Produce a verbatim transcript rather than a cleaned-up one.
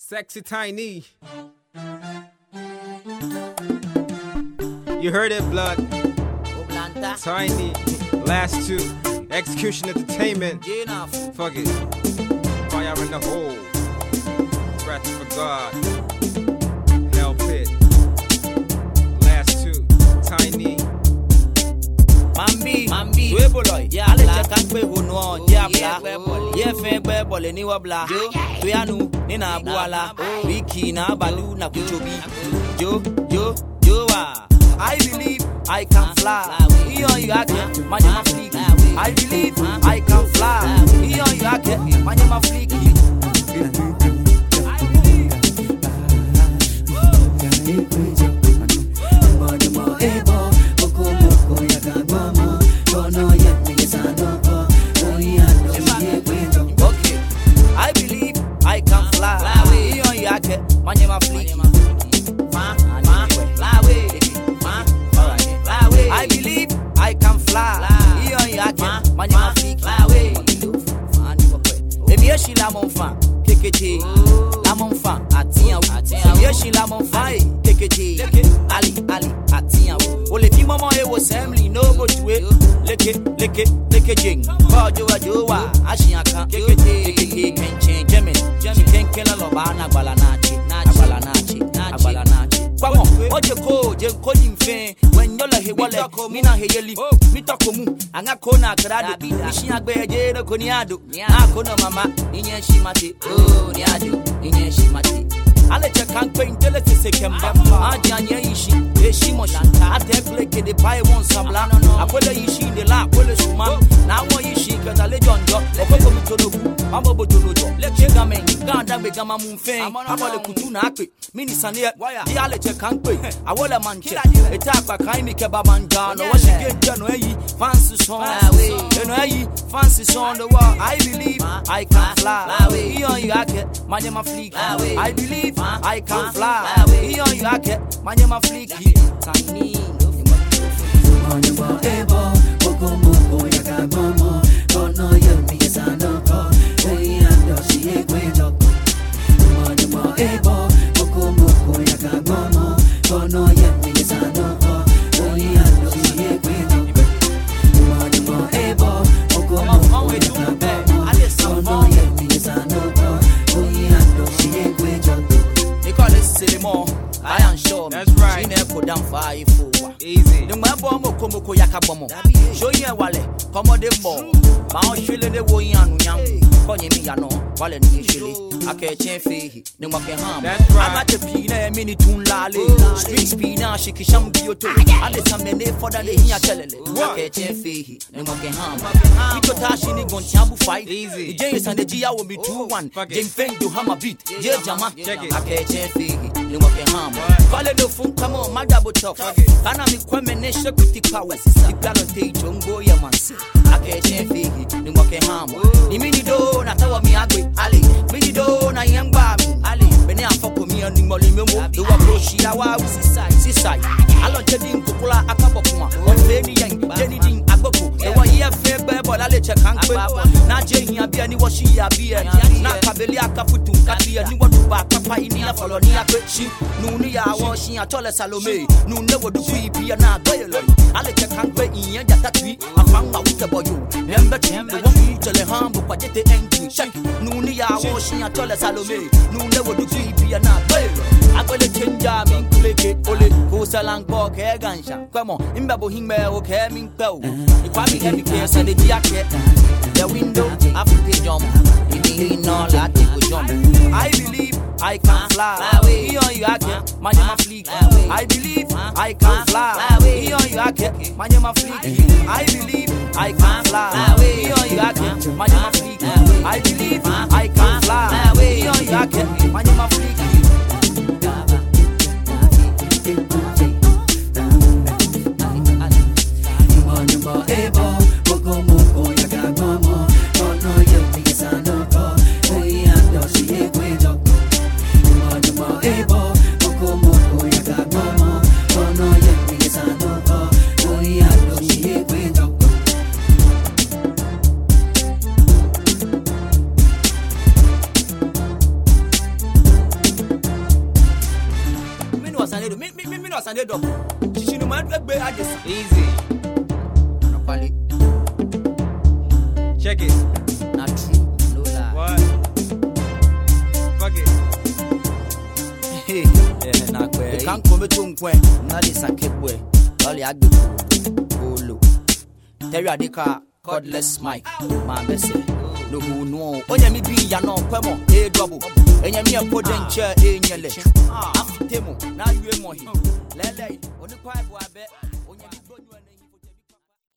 Sexy Tiny. You heard it, blood. Tiny. Last two. Execution Entertainment. Fuck it. Fire in the hole. Breath for God. Hell pit. Last two. Tiny. Mambi, Mambi, Weboloy, yeah, I'll check and pay who know, yeah, blah, yeah, fair ball, any wabla, Tuyanu, Nina Buala, Wiki, na Balu, Nakuchobi, Jo, Jo, Joa. I believe I can fly. Here you are, my name of Fleek. I believe I can fly. Here you are, my name of Fleek. I believe I can fly. My name is Fleek. Emi eshi la mon fan, kekete. La mon fan, atiyan. Emi eshi la mon fan, kekete. Ali, ali, atiyan. Ole fi momo e wo assembly no go to it. Leke, leke, leke jing. Ba jowa jowa, ashiyan kan. Kekete, kekete, kenchen, jemin. Chicken kela loba na gbala nachi, agbala nachi, agbala nachi. Kwamo, oje ko, je ko jimfe. When yola he wale, mina he yeli. Mi tokomu, anga kona krado. Ishi agbe je no koniado. Na kono mama, inye shimati. Oh, niado, inye shimati. Ale che kan pe intele se kemba. Aji anye ishi, e shimoshi. Ate pleke de pai won sabla. Akwele ishi de la, akwele suma. Na wo ishi kata le jonjo. Okoko mutoloku, ambo botolojo. Leke gamen, ganda be gama mumfe. Amole kutu na akpe. Mini sania, di ale che kan pe. Awole manche. Etakwa kai mi keba manja. No washi genja no eyi, fancy song. No eyi, fancy song the wall. I believe I can fly. Iyo you ake, my name is Fleek. I believe I can fly. Iyo you ake, my name is Fleek. Tiny. Money ebo, boko moko yaga bomo. Kono yemi yesano ko. Hey ando si ekwedo. Money ebo, boko moko yaga bomo. Kono yemi yesano ko. Hey ando si ekwedo. Money ebo, boko moko yaga bomo. Kono yemi yesano ko. Hey ando si ekwedo. They call it Silimo. I am sure. That's right. She never down five four. Easy. The mabo komoko yakabomo. Show ye wale, komo de mo. Ma o shile de wo yan nyam. Konye mi yano, wale ni shile. Ake chen fehi, ne wake ham. That's right. Aga te pine mini tun lale. Street speed na shiki sham bioto. Ale samne ne foda de hiya telele. Ake chen fehi, ne wake ham. Iko tashi ni gon chambu fight. Easy. James and the Gia will be two one. James Feng do hammer beat. Je jama. Check it. Ake chen fehi, ne wake ham. Kale do fun come on, madabo top. Kana mi kweme ne shekuti kawe. Ikalo te jongo ya mansi. Ake chen fehi, ne wake ham. Ni mini do na tawa mi agwe. Ali, mini do na yamba mi. Ali, bene afoko mi ani moli memo. Do wa bro shi awa usi side, si side. Alo chedi nkukula akabokuma. Onfeni yang, jeni din agboko. E wa ye fe bebo la le chekankwe. Na je hi abia ni washi ya bia. Na kabeli akafutu katia ni waduba papa ini ya follow ni akwe shi. Nuni ya washi ya tole Salome. Nune wodu bia na doyelo. Ale chekankwe inya jata twi. Afanga uteboyo. Nembe chembe wongi tele hambo kwa jete engi. Shake. Nuni ya washi ya tole Salome. Nune wodu bia na doyelo. Akwele chenja min kuleke ole. Kusalang bo ke gansha. Come on, imbabo hingme o ke min peo. Ikwami ke mi ke se de diake. The window after jump. If you know that you jump. I believe I can fly. Here you ake, my name is Fleek. I believe I can fly. Here you ake, my name is Fleek. I believe I can fly. Here you ake, my name is Fleek. I believe I can fly. Here you ake, my name is Fleek. Ebo, boko moko yaga bomo. Kono yemi yesano ko. Hey ando si ekwedo. Ebo, boko moko yaga bomo. Kono yemi yesano ko. Hey ando si ekwedo. Sunday. Me me me no Sunday do. She no man be adjust. Easy. No quality. Check it. Not true. No lie. What? Fuck it. Hey. Yeah, na kwe. You can't come to nkwe. Na this a keep way. All you agbe. Olo. Terry Adika, cordless mic. My best. No who know. Onya mi bi ya no kwemo. E double. Enya mi a potential e nyele. After temo. Na you e mo hi. Lele. Oni kwa bo abe.